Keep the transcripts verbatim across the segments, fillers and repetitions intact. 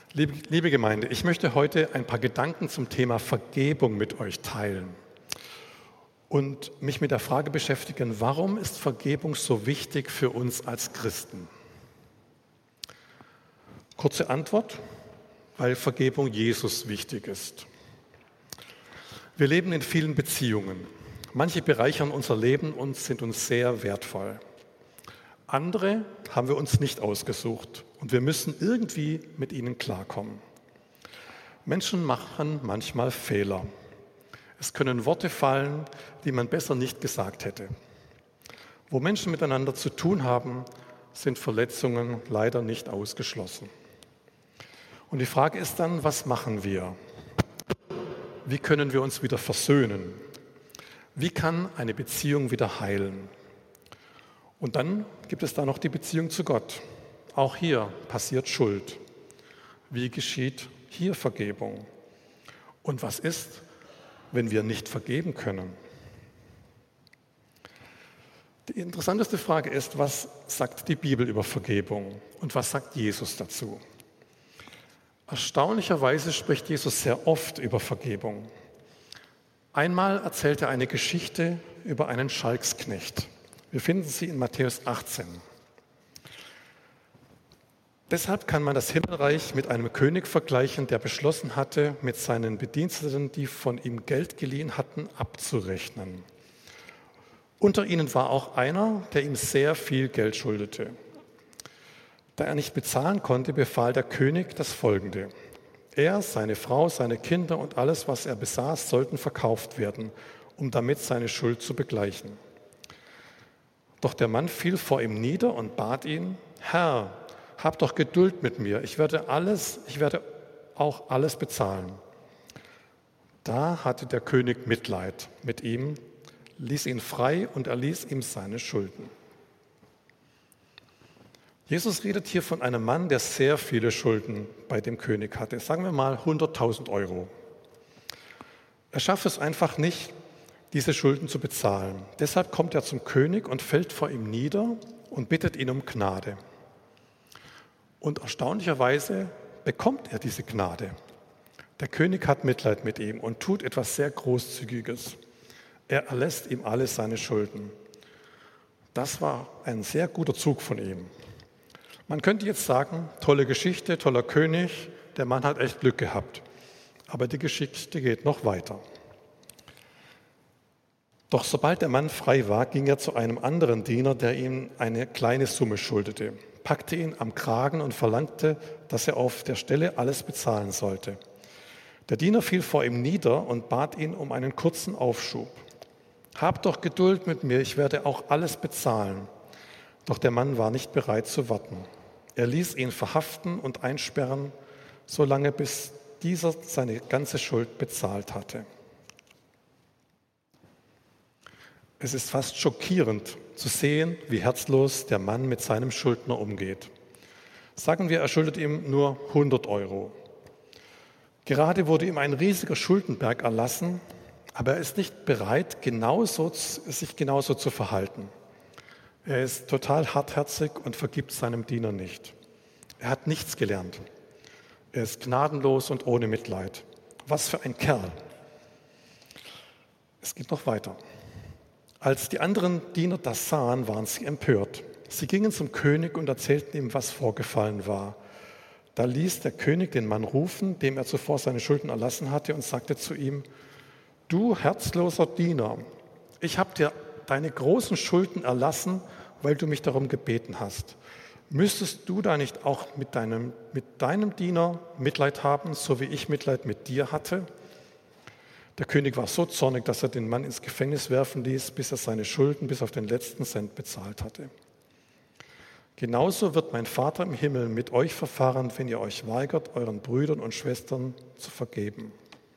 Liebe, liebe Gemeinde, ich möchte heute ein paar Gedanken zum Thema Vergebung mit euch teilen und mich mit der Frage beschäftigen, warum ist Vergebung so wichtig für uns als Christen? Kurze Antwort, weil Vergebung Jesus wichtig ist. Wir leben in vielen Beziehungen. Manche bereichern unser Leben und sind uns sehr wertvoll. Andere haben wir uns nicht ausgesucht und wir müssen irgendwie mit ihnen klarkommen. Menschen machen manchmal Fehler. Es können Worte fallen, die man besser nicht gesagt hätte. Wo Menschen miteinander zu tun haben, sind Verletzungen leider nicht ausgeschlossen. Und die Frage ist dann, was machen wir? Wie können wir uns wieder versöhnen? Wie kann eine Beziehung wieder heilen? Und dann gibt es da noch die Beziehung zu Gott. Auch hier passiert Schuld. Wie geschieht hier Vergebung? Und was ist, wenn wir nicht vergeben können? Die interessanteste Frage ist, was sagt die Bibel über Vergebung und was sagt Jesus dazu? Erstaunlicherweise spricht Jesus sehr oft über Vergebung. Einmal erzählt er eine Geschichte über einen Schalksknecht. Wir finden sie in Matthäus achtzehn. Deshalb kann man das Himmelreich mit einem König vergleichen, der beschlossen hatte, mit seinen Bediensteten, die von ihm Geld geliehen hatten, abzurechnen. Unter ihnen war auch einer, der ihm sehr viel Geld schuldete. Da er nicht bezahlen konnte, befahl der König das Folgende. Er, seine Frau, seine Kinder und alles, was er besaß, sollten verkauft werden, um damit seine Schuld zu begleichen. Doch der Mann fiel vor ihm nieder und bat ihn, Herr, hab doch Geduld mit mir, ich werde alles, ich werde auch alles bezahlen. Da hatte der König Mitleid mit ihm, ließ ihn frei und erließ ihm seine Schulden. Jesus redet hier von einem Mann, der sehr viele Schulden bei dem König hatte, sagen wir mal hunderttausend Euro. Er schafft es einfach nicht, diese Schulden zu bezahlen. Deshalb kommt er zum König und fällt vor ihm nieder und bittet ihn um Gnade. Und erstaunlicherweise bekommt er diese Gnade. Der König hat Mitleid mit ihm und tut etwas sehr Großzügiges. Er erlässt ihm alle seine Schulden. Das war ein sehr guter Zug von ihm. Man könnte jetzt sagen, tolle Geschichte, toller König, der Mann hat echt Glück gehabt. Aber die Geschichte geht noch weiter. Doch sobald der Mann frei war, ging er zu einem anderen Diener, der ihm eine kleine Summe schuldete, packte ihn am Kragen und verlangte, dass er auf der Stelle alles bezahlen sollte. Der Diener fiel vor ihm nieder und bat ihn um einen kurzen Aufschub. Hab doch Geduld mit mir, ich werde auch alles bezahlen. Doch der Mann war nicht bereit zu warten. Er ließ ihn verhaften und einsperren, solange bis dieser seine ganze Schuld bezahlt hatte. Es ist fast schockierend zu sehen, wie herzlos der Mann mit seinem Schuldner umgeht. Sagen wir, er schuldet ihm nur hundert Euro. Gerade wurde ihm ein riesiger Schuldenberg erlassen, aber er ist nicht bereit, genauso, sich genauso zu verhalten. Er ist total hartherzig und vergibt seinem Diener nicht. Er hat nichts gelernt. Er ist gnadenlos und ohne Mitleid. Was für ein Kerl. Es geht noch weiter. Als die anderen Diener das sahen, waren sie empört. Sie gingen zum König und erzählten ihm, was vorgefallen war. Da ließ der König den Mann rufen, dem er zuvor seine Schulden erlassen hatte, und sagte zu ihm, du herzloser Diener, ich habe dir deine großen Schulden erlassen, weil du mich darum gebeten hast. Müsstest du da nicht auch mit deinem, mit deinem Diener Mitleid haben, so wie ich Mitleid mit dir hatte? Der König war so zornig, dass er den Mann ins Gefängnis werfen ließ, bis er seine Schulden bis auf den letzten Cent bezahlt hatte. Genauso wird mein Vater im Himmel mit euch verfahren, wenn ihr euch weigert, euren Brüdern und Schwestern zu vergeben.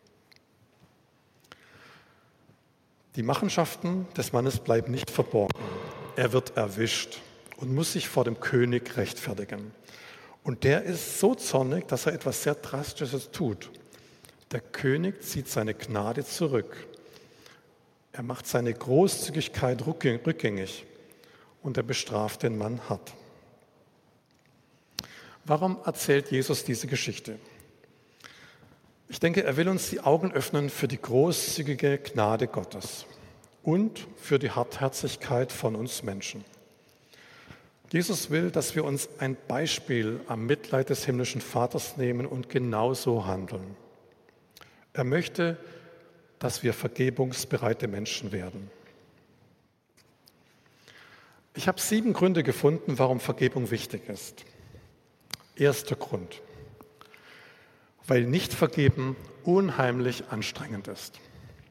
Die Machenschaften des Mannes bleiben nicht verborgen. Er wird erwischt und muss sich vor dem König rechtfertigen. Und der ist so zornig, dass er etwas sehr Drastisches tut. Der König zieht seine Gnade zurück. Er macht seine Großzügigkeit rückgängig und er bestraft den Mann hart. Warum erzählt Jesus diese Geschichte? Ich denke, er will uns die Augen öffnen für die großzügige Gnade Gottes und für die Hartherzigkeit von uns Menschen. Jesus will, dass wir uns ein Beispiel am Mitleid des himmlischen Vaters nehmen und genauso handeln. Er möchte, dass wir vergebungsbereite Menschen werden. Ich habe sieben Gründe gefunden, warum Vergebung wichtig ist. Erster Grund: Weil nicht vergeben unheimlich anstrengend ist.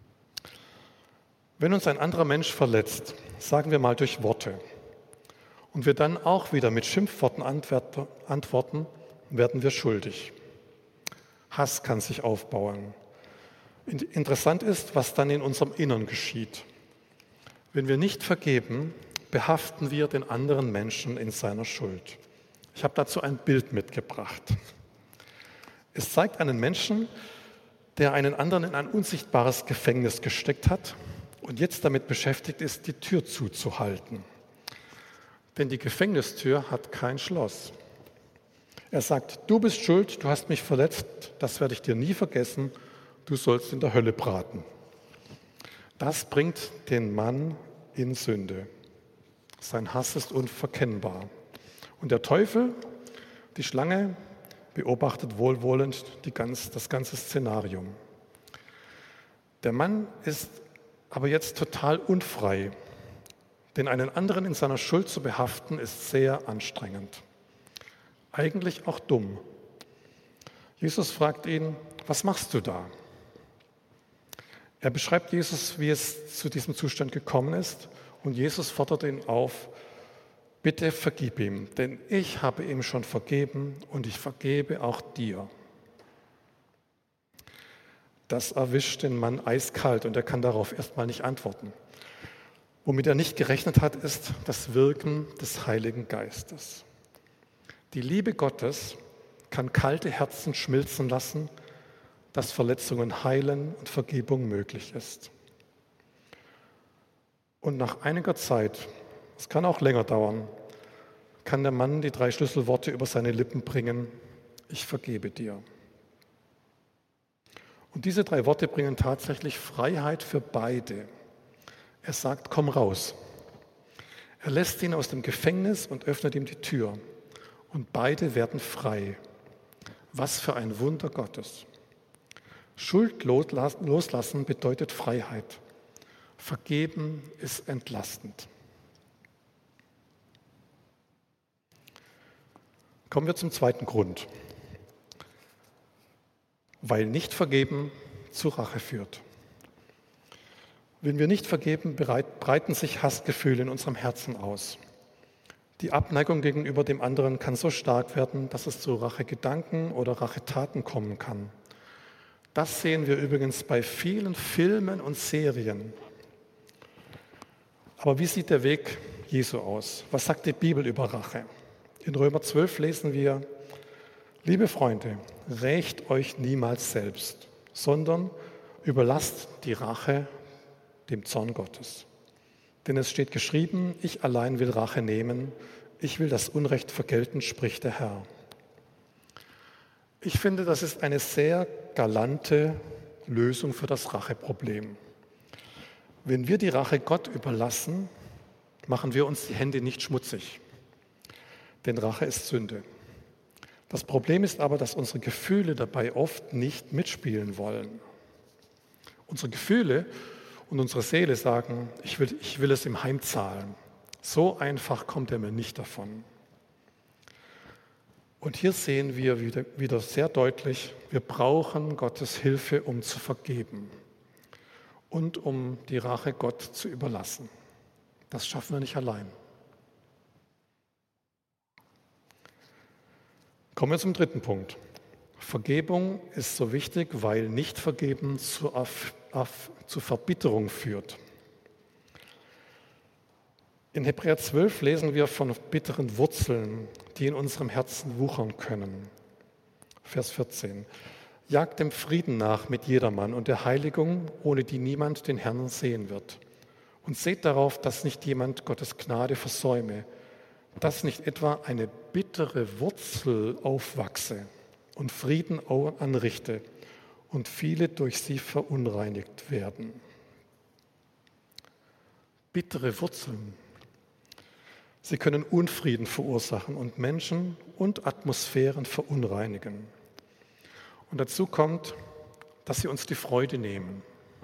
Wenn uns ein anderer Mensch verletzt, sagen wir mal durch Worte, und wir dann auch wieder mit Schimpfworten antworten, werden wir schuldig. Hass kann sich aufbauen. Interessant ist, was dann in unserem Innern geschieht. Wenn wir nicht vergeben, behaften wir den anderen Menschen in seiner Schuld. Ich habe dazu ein Bild mitgebracht. Es zeigt einen Menschen, der einen anderen in ein unsichtbares Gefängnis gesteckt hat und jetzt damit beschäftigt ist, die Tür zuzuhalten. Denn die Gefängnistür hat kein Schloss. Er sagt: Du bist schuld, du hast mich verletzt, das werde ich dir nie vergessen, du sollst in der Hölle braten. Das bringt den Mann in Sünde. Sein Hass ist unverkennbar. Und der Teufel, die Schlange, beobachtet wohlwollend die ganz, das ganze Szenarium. Der Mann ist aber jetzt total unfrei, denn einen anderen in seiner Schuld zu behaften, ist sehr anstrengend. Eigentlich auch dumm. Jesus fragt ihn: Was machst du da? Er beschreibt Jesus, wie es zu diesem Zustand gekommen ist, und Jesus fordert ihn auf: Bitte vergib ihm, denn ich habe ihm schon vergeben und ich vergebe auch dir. Das erwischt den Mann eiskalt und er kann darauf erstmal nicht antworten. Womit er nicht gerechnet hat, ist das Wirken des Heiligen Geistes. Die Liebe Gottes kann kalte Herzen schmilzen lassen, dass Verletzungen heilen und Vergebung möglich ist. Und nach einiger Zeit, es kann auch länger dauern, kann der Mann die drei Schlüsselworte über seine Lippen bringen: Ich vergebe dir. Und diese drei Worte bringen tatsächlich Freiheit für beide. Er sagt: Komm raus. Er lässt ihn aus dem Gefängnis und öffnet ihm die Tür. Und beide werden frei. Was für ein Wunder Gottes. Schuld loslassen bedeutet Freiheit. Vergeben ist entlastend. Kommen wir zum zweiten Grund. Weil nicht vergeben zu Rache führt. Wenn wir nicht vergeben, breiten sich Hassgefühle in unserem Herzen aus. Die Abneigung gegenüber dem anderen kann so stark werden, dass es zu Rachegedanken oder Rachetaten kommen kann. Das sehen wir übrigens bei vielen Filmen und Serien. Aber wie sieht der Weg Jesu aus? Was sagt die Bibel über Rache? In Römer zwölf lesen wir: Liebe Freunde, rächt euch niemals selbst, sondern überlasst die Rache dem Zorn Gottes. Denn es steht geschrieben: Ich allein will Rache nehmen, ich will das Unrecht vergelten, spricht der Herr. Ich finde, das ist eine sehr galante Lösung für das Racheproblem. Wenn wir die Rache Gott überlassen, machen wir uns die Hände nicht schmutzig. Denn Rache ist Sünde. Das Problem ist aber, dass unsere Gefühle dabei oft nicht mitspielen wollen. Unsere Gefühle und unsere Seele sagen: ich will, ich will es ihm heimzahlen. So einfach kommt er mir nicht davon. Und hier sehen wir wieder, wieder sehr deutlich, wir brauchen Gottes Hilfe, um zu vergeben und um die Rache Gott zu überlassen. Das schaffen wir nicht allein. Kommen wir zum dritten Punkt. Vergebung ist so wichtig, weil Nichtvergeben zu, Af- Af- zu Verbitterung führt. In Hebräer zwölf lesen wir von bitteren Wurzeln, die in unserem Herzen wuchern können. Vers vierzehn. Jagt dem Frieden nach mit jedermann und der Heiligung, ohne die niemand den Herrn sehen wird. Und seht darauf, dass nicht jemand Gottes Gnade versäume, dass nicht etwa eine bittere Wurzel aufwachse und Frieden anrichte und viele durch sie verunreinigt werden. Bittere Wurzeln. Sie können Unfrieden verursachen und Menschen und Atmosphären verunreinigen. Und dazu kommt, dass sie uns die Freude nehmen.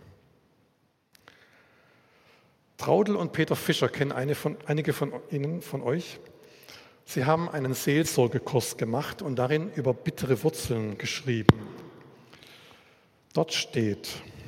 Traudl und Peter Fischer kennen eine von, einige von Ihnen, von euch. Sie haben einen Seelsorgekurs gemacht und darin über bittere Wurzeln geschrieben. Dort steht: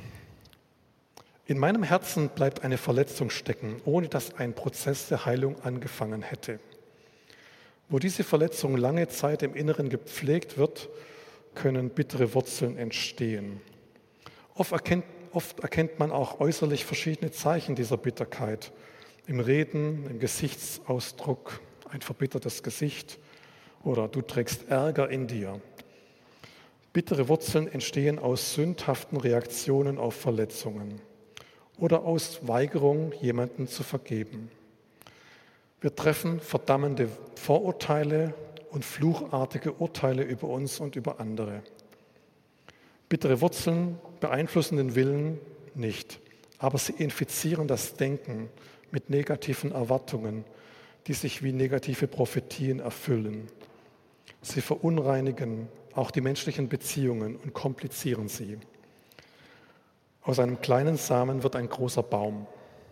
In meinem Herzen bleibt eine Verletzung stecken, ohne dass ein Prozess der Heilung angefangen hätte. Wo diese Verletzung lange Zeit im Inneren gepflegt wird, können bittere Wurzeln entstehen. Oft erkennt, oft erkennt man auch äußerlich verschiedene Zeichen dieser Bitterkeit. Im Reden, im Gesichtsausdruck, ein verbittertes Gesicht oder du trägst Ärger in dir. Bittere Wurzeln entstehen aus sündhaften Reaktionen auf Verletzungen oder aus Weigerung, jemanden zu vergeben. Wir treffen verdammende Vorurteile und fluchartige Urteile über uns und über andere. Bittere Wurzeln beeinflussen den Willen nicht, aber sie infizieren das Denken mit negativen Erwartungen, die sich wie negative Prophetien erfüllen. Sie verunreinigen auch die menschlichen Beziehungen und komplizieren sie. Aus einem kleinen Samen wird ein großer Baum.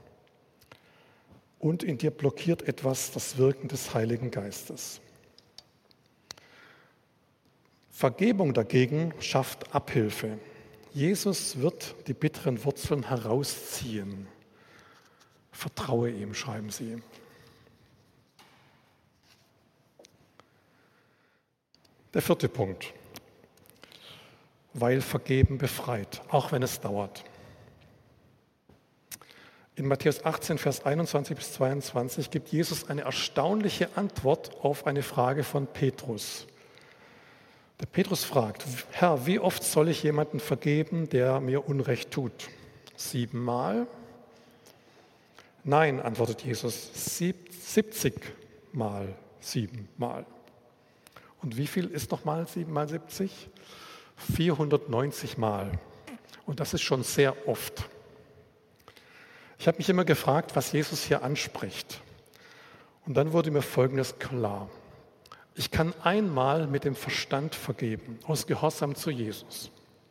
Und in dir blockiert etwas das Wirken des Heiligen Geistes. Vergebung dagegen schafft Abhilfe. Jesus wird die bitteren Wurzeln herausziehen. Vertraue ihm, schreiben sie. Der vierte Punkt. Weil Vergeben befreit, auch wenn es dauert. In Matthäus achtzehn, Vers einundzwanzig bis zweiundzwanzig gibt Jesus eine erstaunliche Antwort auf eine Frage von Petrus. Der Petrus fragt: Herr, wie oft soll ich jemanden vergeben, der mir Unrecht tut? Siebenmal? Nein, antwortet Jesus, siebzig Mal siebenmal. Und wie viel ist nochmal sieben mal siebzig? vierhundertneunzig Mal. Und das ist schon sehr oft. Ich habe mich immer gefragt, was Jesus hier anspricht. Und dann wurde mir Folgendes klar. Ich kann einmal mit dem Verstand vergeben, aus Gehorsam zu Jesus.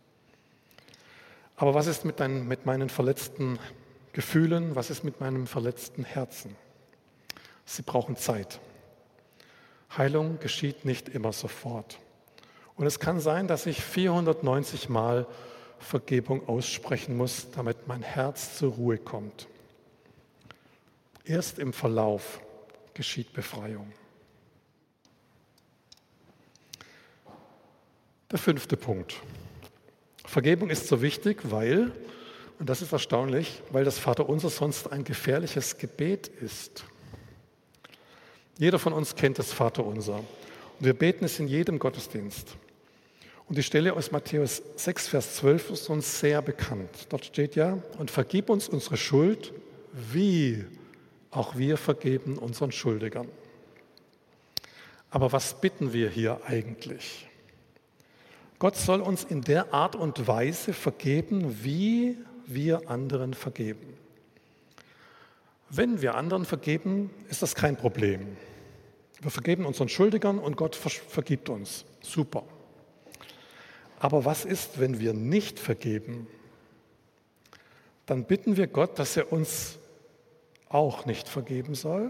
Aber was ist mit, dein, mit meinen verletzten Gefühlen? Was ist mit meinem verletzten Herzen? Sie brauchen Zeit. Heilung geschieht nicht immer sofort. Und es kann sein, dass ich vierhundertneunzig Mal Vergebung aussprechen muss, damit mein Herz zur Ruhe kommt. Erst im Verlauf geschieht Befreiung. Der fünfte Punkt. Vergebung ist so wichtig, weil, und das ist erstaunlich, weil das Vaterunser sonst ein gefährliches Gebet ist. Jeder von uns kennt das Vaterunser und wir beten es in jedem Gottesdienst. Und die Stelle aus Matthäus sechs, Vers zwölf ist uns sehr bekannt. Dort steht ja: Und vergib uns unsere Schuld, wie auch wir vergeben unseren Schuldigern. Aber was bitten wir hier eigentlich? Gott soll uns in der Art und Weise vergeben, wie wir anderen vergeben. Wenn wir anderen vergeben, ist das kein Problem. Wir vergeben unseren Schuldigern und Gott vergibt uns. Super. Aber was ist, wenn wir nicht vergeben? Dann bitten wir Gott, dass er uns auch nicht vergeben soll.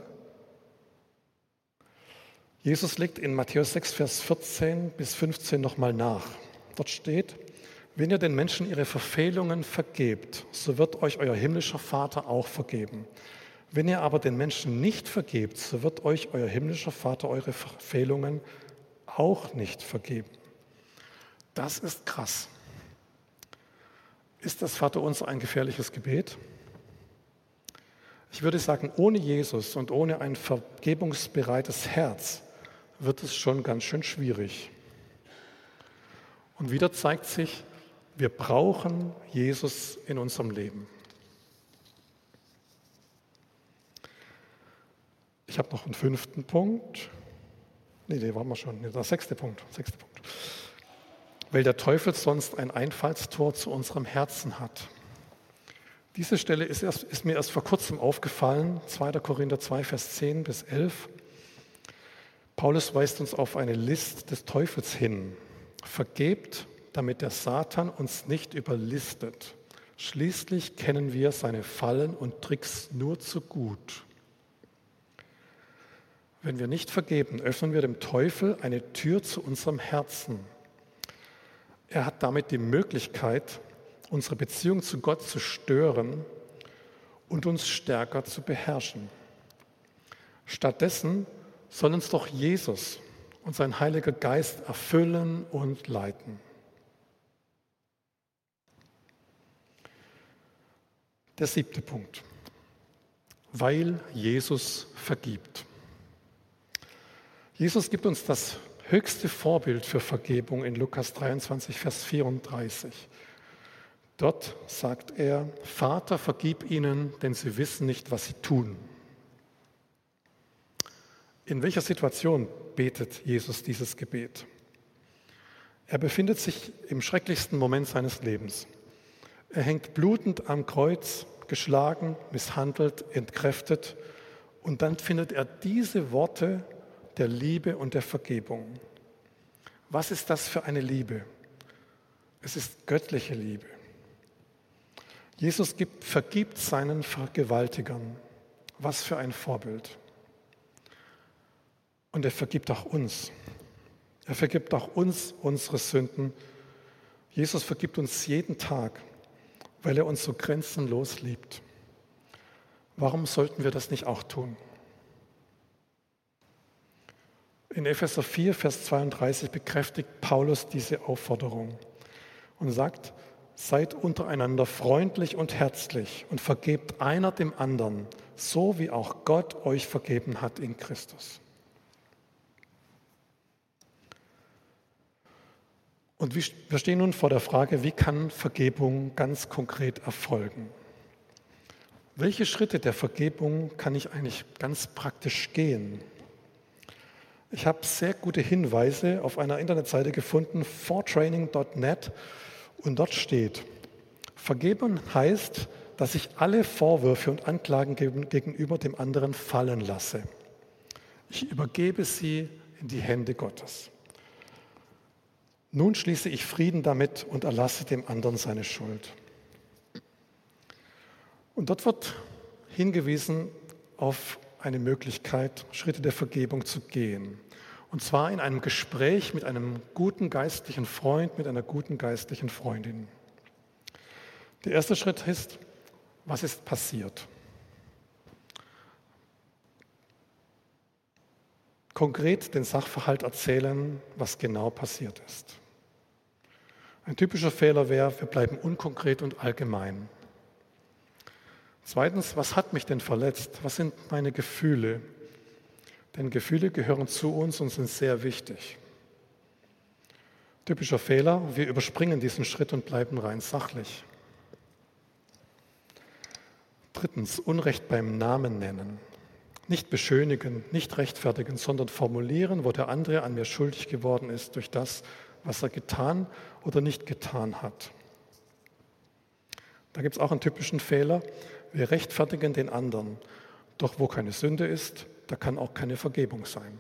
Jesus legt in Matthäus sechs, Vers vierzehn bis fünfzehn nochmal nach. Dort steht: Wenn ihr den Menschen ihre Verfehlungen vergebt, so wird euch euer himmlischer Vater auch vergeben. Wenn ihr aber den Menschen nicht vergebt, so wird euch euer himmlischer Vater eure Verfehlungen auch nicht vergeben. Das ist krass. Ist das Vaterunser ein gefährliches Gebet? Ich würde sagen, ohne Jesus und ohne ein vergebungsbereites Herz wird es schon ganz schön schwierig. Und wieder zeigt sich, wir brauchen Jesus in unserem Leben. Ich habe noch einen fünften Punkt. Nee, den waren wir schon. Nee, der sechste Punkt. Sechste Punkt. Weil der Teufel sonst ein Einfallstor zu unserem Herzen hat. Diese Stelle ist, erst, ist mir erst vor kurzem aufgefallen, zweiter Korinther zwei, Vers zehn bis elf. Paulus weist uns auf eine List des Teufels hin. Vergebt, damit der Satan uns nicht überlistet. Schließlich kennen wir seine Fallen und Tricks nur zu gut. Wenn wir nicht vergeben, öffnen wir dem Teufel eine Tür zu unserem Herzen. Er hat damit die Möglichkeit, unsere Beziehung zu Gott zu stören und uns stärker zu beherrschen. Stattdessen soll uns doch Jesus und sein Heiliger Geist erfüllen und leiten. Der siebte Punkt. Weil Jesus vergibt. Jesus gibt uns das höchste Vorbild für Vergebung in Lukas dreiundzwanzig, Vers vierunddreißig. Dort sagt er, Vater, vergib ihnen, denn sie wissen nicht, was sie tun. In welcher Situation betet Jesus dieses Gebet? Er befindet sich im schrecklichsten Moment seines Lebens. Er hängt blutend am Kreuz, geschlagen, misshandelt, entkräftet, und dann findet er diese Worte der Liebe und der Vergebung. Was ist das für eine Liebe? Es ist göttliche Liebe. Jesus gibt, vergibt seinen Vergewaltigern. Was für ein Vorbild. Und er vergibt auch uns. Er vergibt auch uns unsere Sünden. Jesus vergibt uns jeden Tag, weil er uns so grenzenlos liebt. Warum sollten wir das nicht auch tun? In Epheser vier, Vers zweiunddreißig bekräftigt Paulus diese Aufforderung und sagt, seid untereinander freundlich und herzlich und vergebt einer dem anderen, so wie auch Gott euch vergeben hat in Christus. Und wir stehen nun vor der Frage, wie kann Vergebung ganz konkret erfolgen? Welche Schritte der Vergebung kann ich eigentlich ganz praktisch gehen? Ich habe sehr gute Hinweise auf einer Internetseite gefunden, fourtraining punkt net, und dort steht, Vergeben heißt, dass ich alle Vorwürfe und Anklagen gegenüber dem anderen fallen lasse. Ich übergebe sie in die Hände Gottes. Nun schließe ich Frieden damit und erlasse dem anderen seine Schuld. Und dort wird hingewiesen auf eine Möglichkeit, Schritte der Vergebung zu gehen. Und zwar in einem Gespräch mit einem guten geistlichen Freund, mit einer guten geistlichen Freundin. Der erste Schritt ist, was ist passiert? Konkret den Sachverhalt erzählen, was genau passiert ist. Ein typischer Fehler wäre, wir bleiben unkonkret und allgemein. Zweitens, was hat mich denn verletzt? Was sind meine Gefühle? Denn Gefühle gehören zu uns und sind sehr wichtig. Typischer Fehler, wir überspringen diesen Schritt und bleiben rein sachlich. Drittens, Unrecht beim Namen nennen. Nicht beschönigen, nicht rechtfertigen, sondern formulieren, wo der andere an mir schuldig geworden ist durch das, was er getan oder nicht getan hat. Da gibt es auch einen typischen Fehler. Wir rechtfertigen den anderen. Doch wo keine Sünde ist, da kann auch keine Vergebung sein.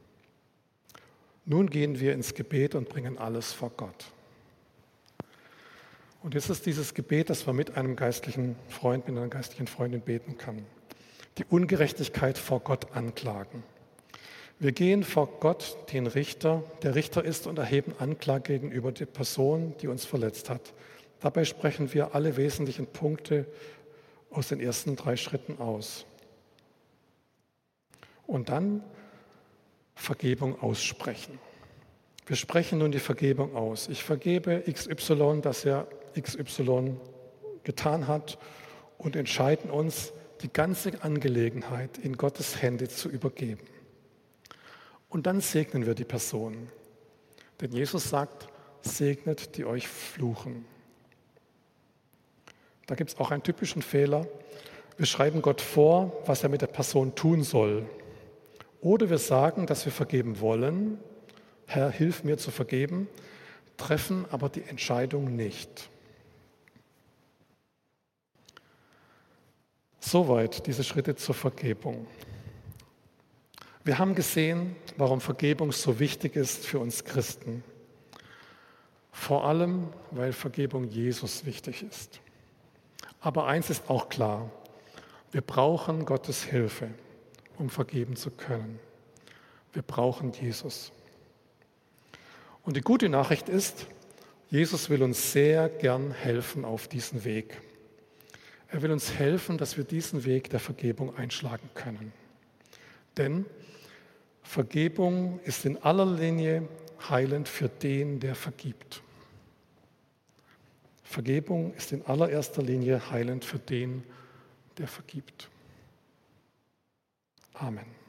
Nun gehen wir ins Gebet und bringen alles vor Gott. Und jetzt ist dieses Gebet, das man mit einem geistlichen Freund, mit einer geistlichen Freundin beten kann. Die Ungerechtigkeit vor Gott anklagen. Wir gehen vor Gott, den Richter, der Richter ist, und erheben Anklage gegenüber der Person, die uns verletzt hat. Dabei sprechen wir alle wesentlichen Punkte aus den ersten drei Schritten aus. Und dann Vergebung aussprechen. Wir sprechen nun die Vergebung aus. Ich vergebe X Y, dass er X Y getan hat, und entscheiden uns, die ganze Angelegenheit in Gottes Hände zu übergeben. Und dann segnen wir die Person. Denn Jesus sagt, segnet, die euch fluchen. Da gibt es auch einen typischen Fehler. Wir schreiben Gott vor, was er mit der Person tun soll. Oder wir sagen, dass wir vergeben wollen, Herr, hilf mir zu vergeben, treffen aber die Entscheidung nicht. Soweit diese Schritte zur Vergebung. Wir haben gesehen, warum Vergebung so wichtig ist für uns Christen. Vor allem, weil Vergebung Jesus wichtig ist. Aber eins ist auch klar, wir brauchen Gottes Hilfe, um vergeben zu können. Wir brauchen Jesus. Und die gute Nachricht ist, Jesus will uns sehr gern helfen auf diesen Weg. Er will uns helfen, dass wir diesen Weg der Vergebung einschlagen können. Denn Vergebung ist in aller Linie heilend für den, der vergibt. Vergebung ist in allererster Linie heilend für den, der vergibt. Amen.